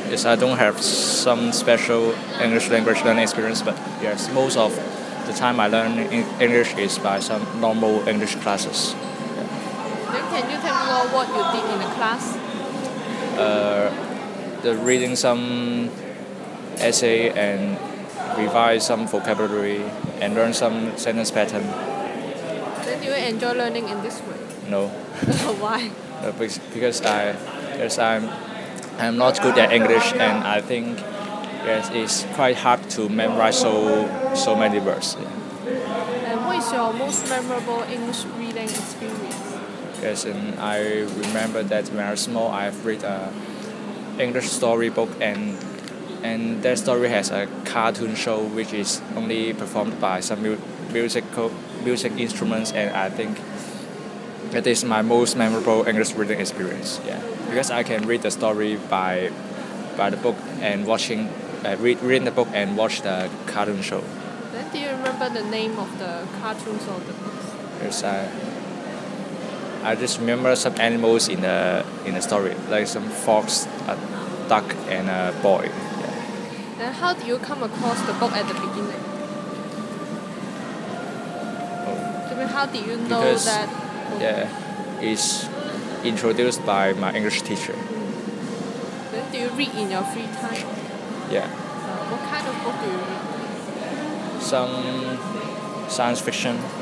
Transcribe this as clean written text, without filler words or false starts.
Yes, I don't have some special English language learning experience, but yes, most of the time I learn English is by some normal English classes. Then can you tell me more what you did in the class? The reading some essay and revise some vocabulary and learn some sentence pattern. Then do you enjoy learning in this way? No, Why? because I'm not good at English, and I think yes, it's quite hard to memorize so many words. Yeah. And what is your most memorable English reading experience? Yes, and I remember that when I was small, I've read a English storybook, and that story has a cartoon show which is only performed by some music instruments, and I think that is my most memorable English reading experience. Yeah, because I can read the story by the book and reading the book and watch the cartoon show. Then do you remember the name of the cartoons or the books? Yes, I just remember some animals in the story, like some fox, a duck, and a boy. Yeah. Then how do you come across the book at the beginning? Oh, I mean, how did you know because that? yeah, it's introduced by my English teacher. Then do you read in your free time? Yeah, What kind of book do you read? some science fiction